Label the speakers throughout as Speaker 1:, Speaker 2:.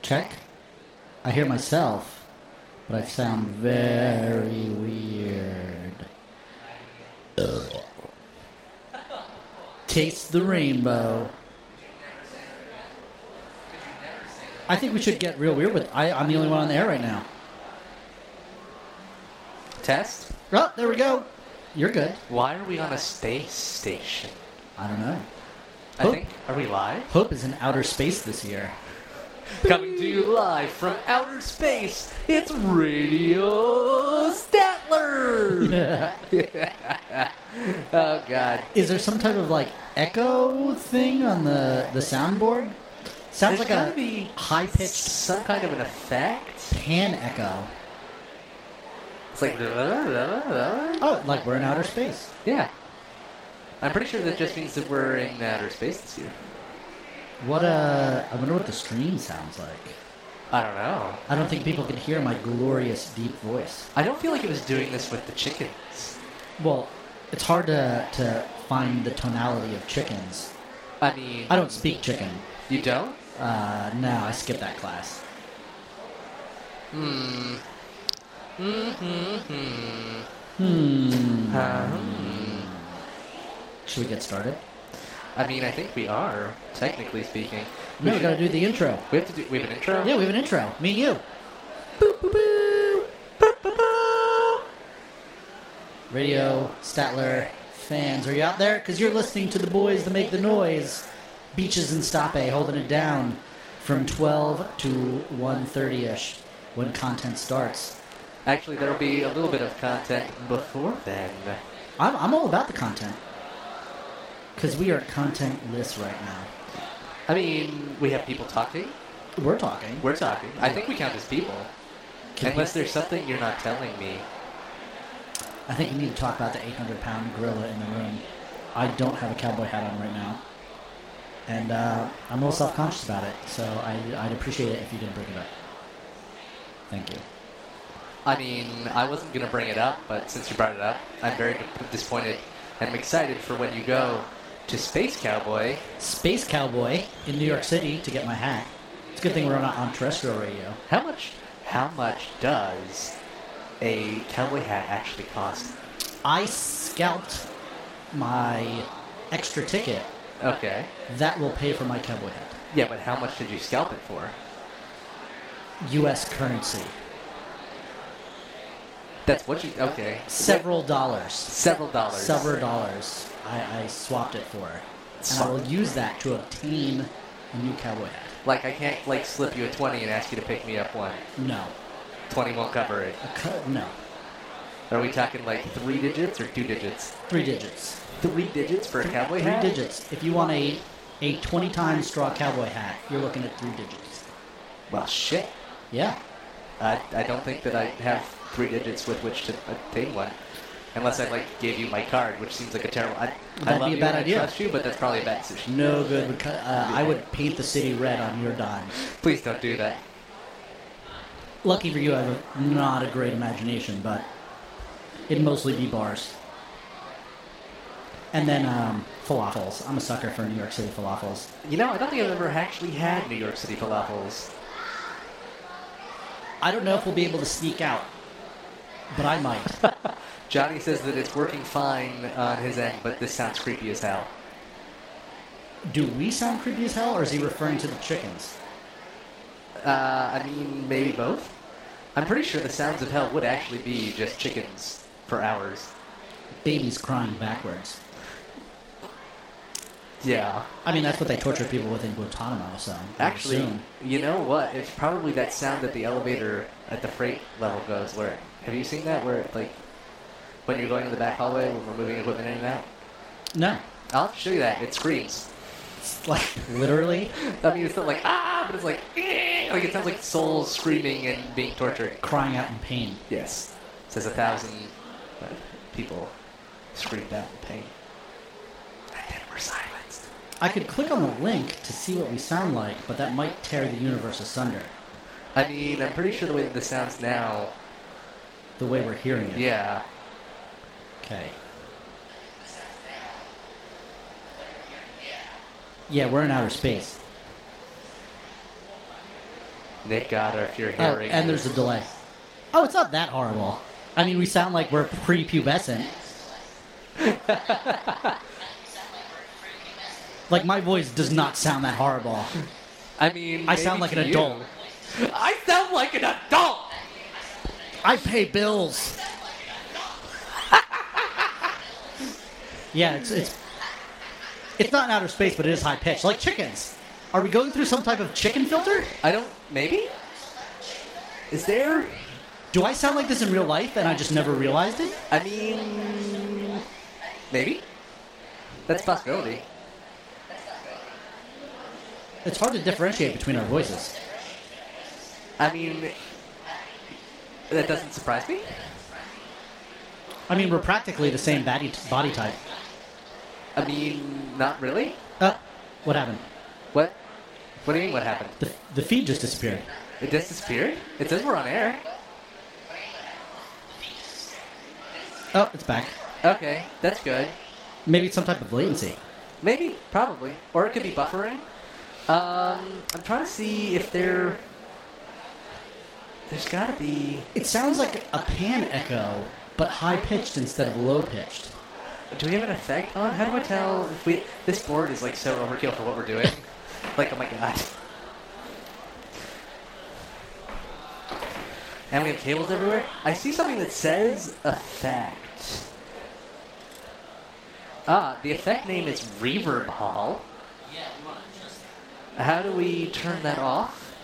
Speaker 1: Check. I hear myself, but I sound very weird. Taste the rainbow. I think we should get real weird with. I'm the only one on the air right now.
Speaker 2: Test?
Speaker 1: Oh, there we go. You're good.
Speaker 2: Why are we on a space station?
Speaker 1: I don't know.
Speaker 2: I think. Are we live?
Speaker 1: Hope is in outer space this year.
Speaker 2: Coming to you live from outer space, it's Radio Statler! Oh, God.
Speaker 1: Is there some type of, like, echo thing on the soundboard? Sounds
Speaker 2: There's
Speaker 1: like
Speaker 2: gotta
Speaker 1: a
Speaker 2: be
Speaker 1: high-pitched
Speaker 2: some kind of an effect.
Speaker 1: pan echo.
Speaker 2: It's like...
Speaker 1: Oh, like we're in outer space.
Speaker 2: Yeah. I'm pretty sure that just means that we're in outer space this year.
Speaker 1: I wonder what the stream sounds like.
Speaker 2: I don't know.
Speaker 1: I don't think people can hear my glorious deep voice.
Speaker 2: I don't feel like it was doing this with the chickens.
Speaker 1: Well, it's hard to find the tonality of chickens.
Speaker 2: I mean...
Speaker 1: I don't speak chicken.
Speaker 2: You don't?
Speaker 1: No, I skipped that class. Should we get started?
Speaker 2: I mean, I think we are, technically speaking.
Speaker 1: No, we gotta do the intro.
Speaker 2: We have an intro?
Speaker 1: Yeah, we have an intro. Me and you. Boop, boop, boop.
Speaker 2: Boop, boop, boop.
Speaker 1: Radio Statler fans, are you out there? Because you're listening to the boys that make the noise. Beaches and Stape holding it down from 12 to 1:30ish when content starts.
Speaker 2: Actually, there'll be a little bit of content before then.
Speaker 1: I'm all about the content. Because we are contentless right now.
Speaker 2: I mean, we have people talking.
Speaker 1: We're talking.
Speaker 2: We're talking. I think we count as people. Unless there's something you're not telling me.
Speaker 1: I think we need to talk about the 800-pound gorilla in the room. I don't have a cowboy hat on right now. And I'm a little self-conscious about it, so I'd appreciate it if you didn't bring it up. Thank you.
Speaker 2: I mean, I wasn't going to bring it up, but since you brought it up, I'm very disappointed and I'm excited for when you go to Space Cowboy.
Speaker 1: Space Cowboy in New York City to get my hat. It's a good thing we're not on terrestrial radio.
Speaker 2: How much does a cowboy hat actually cost?
Speaker 1: I scalped my extra ticket.
Speaker 2: Okay.
Speaker 1: That will pay for my cowboy hat.
Speaker 2: Yeah, but how much did you scalp it for?
Speaker 1: U.S. currency.
Speaker 2: That's what you... Okay.
Speaker 1: Several dollars.
Speaker 2: Several dollars.
Speaker 1: I swapped it for. And I will use that to obtain a new cowboy hat.
Speaker 2: Like, I can't, like, slip you a 20 and ask you to pick me up one.
Speaker 1: No.
Speaker 2: 20 won't cover it.
Speaker 1: No.
Speaker 2: Are we talking, like, 3 digits or 2 digits?
Speaker 1: 3 digits.
Speaker 2: 3 digits for a cowboy hat?
Speaker 1: 3 digits. If you want a 20-time straw cowboy hat, you're looking at 3 digits.
Speaker 2: Well, shit.
Speaker 1: Yeah.
Speaker 2: I don't think that I have 3 digits with which to obtain one. Unless I, like, gave you my card, which seems like a terrible... I love
Speaker 1: be a bad
Speaker 2: you
Speaker 1: idea.
Speaker 2: I trust you, but that's probably a bad decision.
Speaker 1: No good. I would paint the city red on your dime.
Speaker 2: Please don't do that.
Speaker 1: Lucky for you, I have not a great imagination, but it'd mostly be bars. And then falafels. I'm a sucker for New York City falafels.
Speaker 2: You know, I don't think I've ever actually had New York City falafels.
Speaker 1: I don't know if we'll be able to sneak out, but I might.
Speaker 2: Johnny says that it's working fine on his end, but this sounds creepy as hell.
Speaker 1: Do we sound creepy as hell, or is he referring to the chickens?
Speaker 2: I mean, maybe both. I'm pretty sure the sounds of hell would actually be just chickens for hours.
Speaker 1: Babies crying backwards.
Speaker 2: Yeah.
Speaker 1: I mean, that's what they torture people with in Guantanamo, so...
Speaker 2: Actually, you know what? It's probably that sound that the elevator at the freight level goes where... Have you seen that? Where, like, when you're going to the back hallway when we're moving equipment in and out?
Speaker 1: No.
Speaker 2: I'll have to show you that. It screams.
Speaker 1: It's like, literally?
Speaker 2: I mean, it's not like, ah, but it's like, eh, like it sounds like souls screaming and being tortured.
Speaker 1: Crying out in pain.
Speaker 2: Yes. It says 1,000 people screamed out in pain. And then we're silenced.
Speaker 1: I could click on the link to see what we sound like, but that might tear the universe asunder.
Speaker 2: I mean, I'm pretty sure the way that this sounds now...
Speaker 1: The way we're hearing it.
Speaker 2: Yeah.
Speaker 1: Okay. Yeah, we're in outer space.
Speaker 2: Nick God, or if you're
Speaker 1: Oh,
Speaker 2: hearing.
Speaker 1: and there's a delay. Oh, it's not that horrible. I mean, we sound like we're prepubescent. Like, my voice does not sound that horrible.
Speaker 2: I mean,
Speaker 1: I sound like an
Speaker 2: maybe to
Speaker 1: adult.
Speaker 2: you. I sound like an adult.
Speaker 1: I pay bills. Yeah, it's not in outer space, but it is high pitched, like chickens. Are we going through some type of chicken filter?
Speaker 2: I don't. Maybe. Is there?
Speaker 1: Do I sound like this in real life and I just never realized it?
Speaker 2: I mean, maybe. That's a possibility.
Speaker 1: It's hard to differentiate between our voices.
Speaker 2: I mean, that doesn't surprise me.
Speaker 1: I mean, we're practically the same body type.
Speaker 2: I mean, not really.
Speaker 1: What happened?
Speaker 2: What? What do you mean? What happened?
Speaker 1: The feed just disappeared.
Speaker 2: It just disappeared? It says we're on air.
Speaker 1: Oh, it's back.
Speaker 2: Okay, that's good.
Speaker 1: Maybe it's some type of latency.
Speaker 2: Maybe, probably, or it could be buffering. I'm trying to see if there's got to be.
Speaker 1: It sounds like a pan echo, but high pitched instead of low pitched.
Speaker 2: Do we have an effect on? How do I tell if we? This board is like so overkill for what we're doing. Like, oh my god. And we have cables everywhere. I see something that says effect. The effect name is Reverb Hall. How do we turn that off?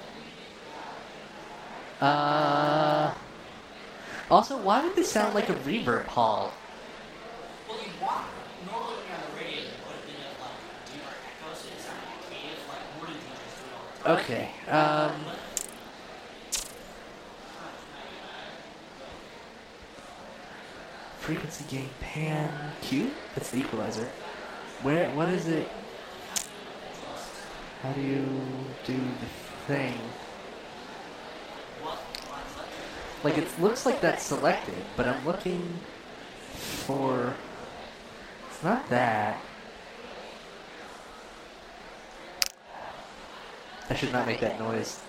Speaker 2: Also, why would this sound like a reverb hall?
Speaker 1: Well, you want normally when you're on the radio, you put it in like deeper echo, so it sounds like a cave, like morning DJs do it all the time.
Speaker 2: Okay. Frequency gain pan Q? That's the equalizer. What is it? How do you do the thing? Like, it looks like that's selected, but I'm looking for... It's not that. I should not make that noise.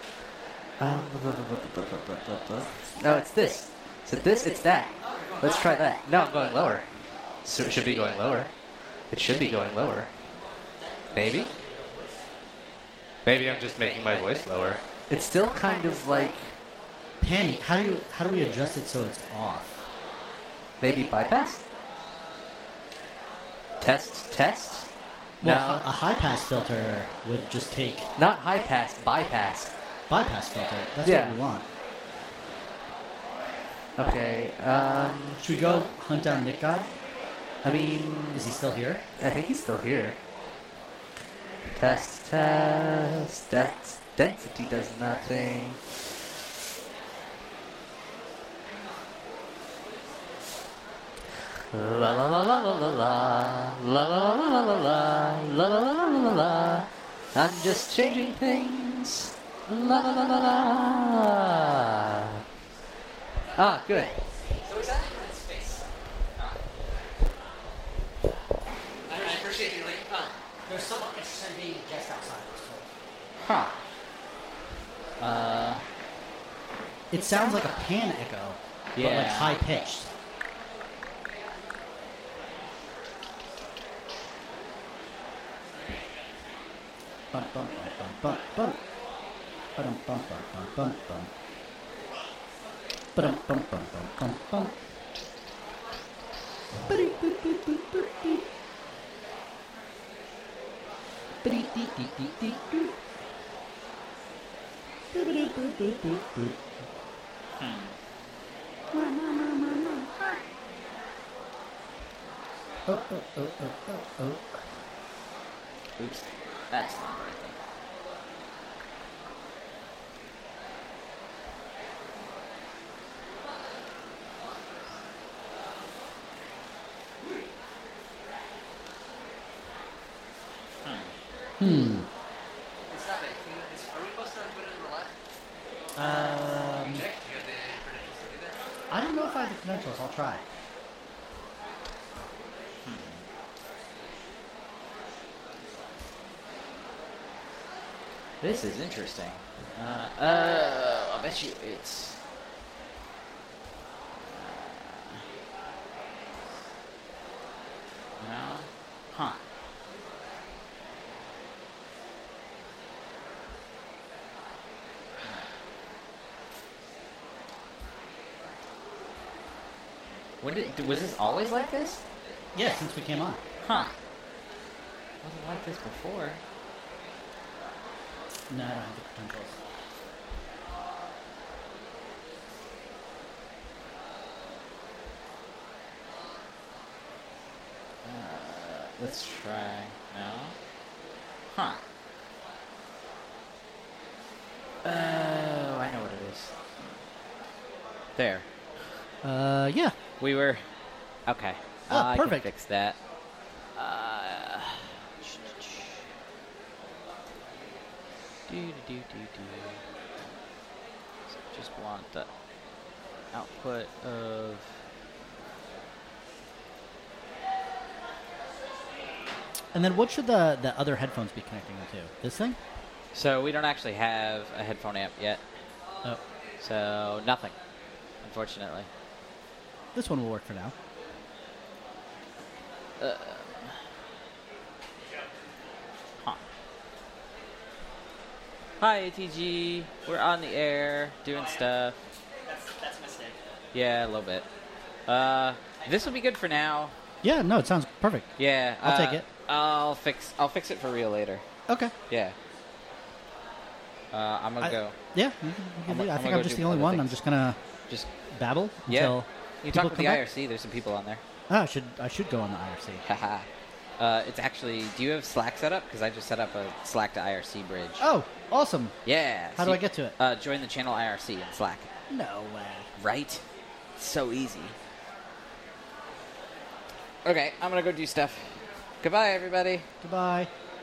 Speaker 2: No, it's this. Is it this? It's that. Let's try that. No, I'm going lower. So it should be going lower. It should be going lower. Maybe? Maybe I'm just making my voice lower. It's still kind of like...
Speaker 1: Penny, how do we adjust it so it's off?
Speaker 2: Maybe bypass? Test?
Speaker 1: Well,
Speaker 2: No.
Speaker 1: a high pass filter would just take
Speaker 2: Not high pass, bypass.
Speaker 1: bypass filter. That's
Speaker 2: Yeah.
Speaker 1: what we want.
Speaker 2: Okay,
Speaker 1: Should we go hunt down Nick God?
Speaker 2: I mean...
Speaker 1: Is he still here?
Speaker 2: I think he's still here. Test. That's density does nothing. La la la la la la la la la la la la la la la la la. I'm just changing things. La la la la la. Ah, good. So is that in space? I appreciate you like.
Speaker 1: There's someone interested in being just outside this Huh. It sounds like a pan echo, but like
Speaker 2: Yeah.
Speaker 1: high pitched. Bum bum bum bum bum bum. Bum bum bum bum bum bum. Bum bum bum bum bum bum. Boop boop boop boop boop boop. Boop boop boop boop boop boop. Boop boop boop boop boop boop. Oh oh oh oh oh oh.
Speaker 2: Oops. That's not right.
Speaker 1: Hmm.
Speaker 2: It's not are we supposed to put it in the left? Check. You have the credentials to do that?
Speaker 1: I don't know if I have the credentials. I'll try.
Speaker 2: This is interesting. I'll bet you it's... no? Huh. Was this always like this?
Speaker 1: Yeah, since we came on.
Speaker 2: Huh. Wasn't like this before.
Speaker 1: No, I don't have the credentials.
Speaker 2: Let's try now. Huh. Oh, I know what it is. There.
Speaker 1: Yeah.
Speaker 2: We were... Okay.
Speaker 1: Oh,
Speaker 2: I
Speaker 1: perfect.
Speaker 2: can fix that. So just want the output of...
Speaker 1: And then what should the other headphones be connecting to? This thing?
Speaker 2: So we don't actually have a headphone amp yet.
Speaker 1: Oh.
Speaker 2: So nothing, unfortunately.
Speaker 1: This one will work for now.
Speaker 2: Huh. Hi, ATG. We're on the air, doing stuff.
Speaker 1: That's a mistake.
Speaker 2: Yeah, a little bit. This will be good for now.
Speaker 1: Yeah, no, it sounds perfect.
Speaker 2: Yeah,
Speaker 1: I'll take it.
Speaker 2: I'll fix it for real later.
Speaker 1: Okay.
Speaker 2: Yeah. I'm gonna go.
Speaker 1: Yeah,
Speaker 2: I'm
Speaker 1: I
Speaker 2: gonna
Speaker 1: think
Speaker 2: go
Speaker 1: I'm just
Speaker 2: do
Speaker 1: the only
Speaker 2: other
Speaker 1: one.
Speaker 2: things.
Speaker 1: I'm just gonna
Speaker 2: Just
Speaker 1: babble
Speaker 2: yeah.
Speaker 1: until
Speaker 2: You
Speaker 1: people
Speaker 2: talk with the
Speaker 1: come back.
Speaker 2: IRC. There's some people on there.
Speaker 1: Ah, I should go on the IRC.
Speaker 2: Haha. It's actually. Do you have Slack set up? Because I just set up a Slack to IRC bridge.
Speaker 1: Oh, awesome.
Speaker 2: Yeah.
Speaker 1: How do I get to it?
Speaker 2: Join the channel IRC in Slack.
Speaker 1: No way.
Speaker 2: Right? So easy. Okay, I'm gonna go do stuff. Goodbye, everybody.
Speaker 1: Goodbye.